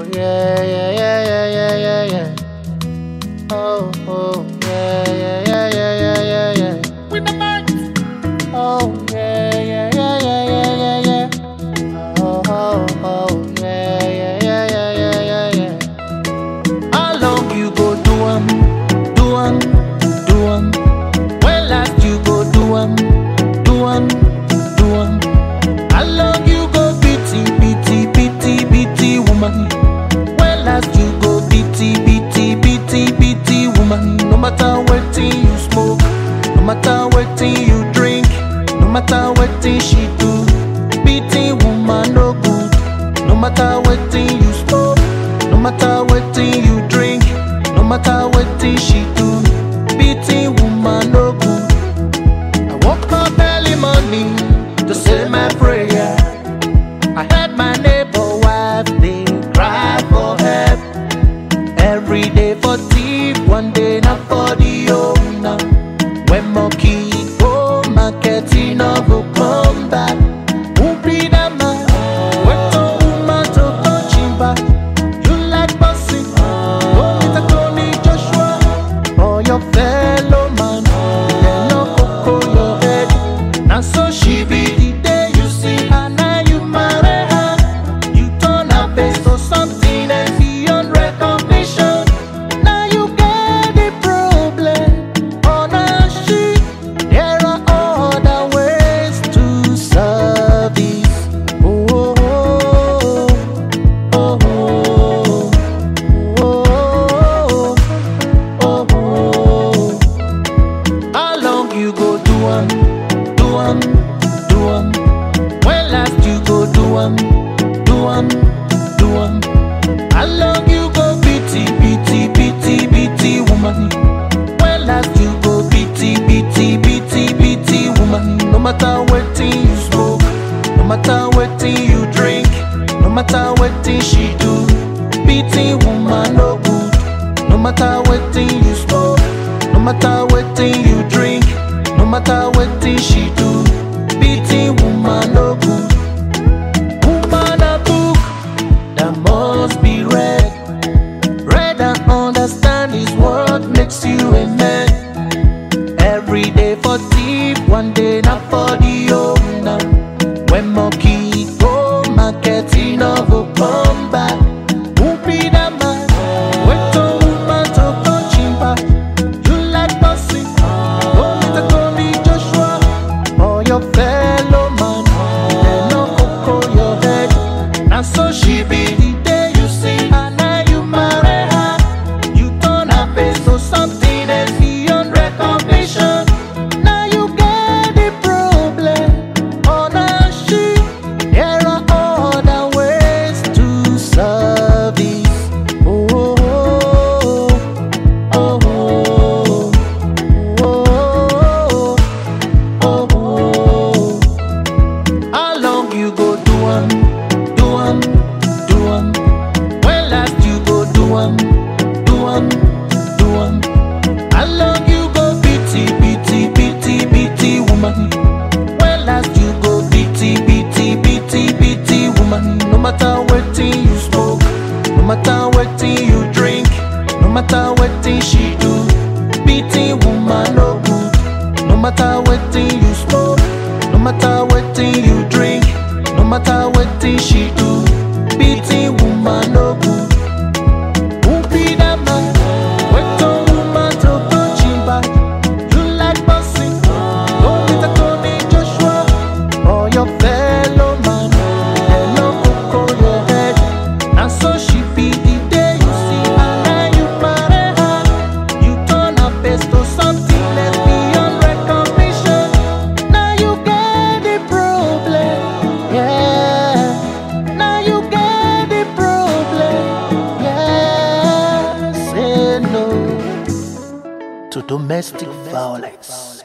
yeah, yeah, yeah, yeah, yeah, yeah, yeah. Oh, oh, yeah, yeah, yeah, yeah, yeah, yeah, yeah. With the mic. Oh, yeah, yeah, yeah, yeah, yeah, yeah, yeah. Oh, oh, oh, yeah, yeah, yeah, yeah, yeah, yeah, yeah. How long you go do 'em, do 'em, do 'em? When last you go do 'em, do 'em, do 'em? How long you go beaty, beaty, beaty, beaty woman? When last you go beaty, beaty, beaty, beaty woman? No matter wetin you smoke, no matter wetin you drink, no matter wetin she do, beaty woman no good. No matter wetin you smoke, no matter wetin you drink, no matter wetin she do, beaty woman no good. I woke up early morning to say my prayer. I heard my neighbor wife dey cry for help. Every day for thief, one day not for the owner. When monkey go market, he no go come back. Who be that man? Wait a woman to touch him back. You like bossing? Go meet a Tony Joshua or your fellow man. Then no cocoa your head. Now so she be the day you see her, now you marry her. You turn her face to something else beyond recognition. Now you get the problem. On a sheet, there are other ways to solve this. Oh, oh, oh, oh, oh, oh, oh. How long you go do 'em, do 'em, do 'em? When last you go do 'em, do 'em, do 'em? How long you go beaty, beaty, beaty, beaty woman? When last you go beaty, beaty, beaty, beaty woman? No matter wetin you smoke, no matter wetin you drink, no matter wetin she do, beaty woman no good. No matter wetin you smoke, no matter wetin you drink, no matter wetin she do, beaty woman no good. Woman a book that must be read. Read and understand is what makes you a man. Every day for thief, one day not for the owner. When monkey go market, he no go come back. Who be that man? Wait a woman to touch him back. You like bossing? Go meet a Tony Joshua or your fellow man. Then no cocoa your head. Now so she be the day you see her, now you marry her. You turn her face to something else beyond recognition. Now you get the problem. On a sheet, there are other ways to solve this. Oh, oh, oh, oh, oh, oh, oh. How long you go do 'em, do 'em, do 'em? When last you go do 'em, do 'em, do 'em? How long you go beaty, beaty, beaty, beaty woman? When last you go beaty, beaty, beaty, beaty woman? No matter wetin you smoke, no matter wetin you drink, no matter wetin she do, beaty woman no good. No matter wetin you smoke, no matter wetin you drink, no matter wetin she do, beaty woman no good. Who be that man? Wait a woman to touch him back. You like bossing? Go meet a Tony Joshua or your fellow man. Then no cocoa your head. Now so she be the day you see her, now you marry her. You turn her face to something else beyond recognition. Now you get the problem, yeah. Now you get the problem, yeah. Say no to domestic violence.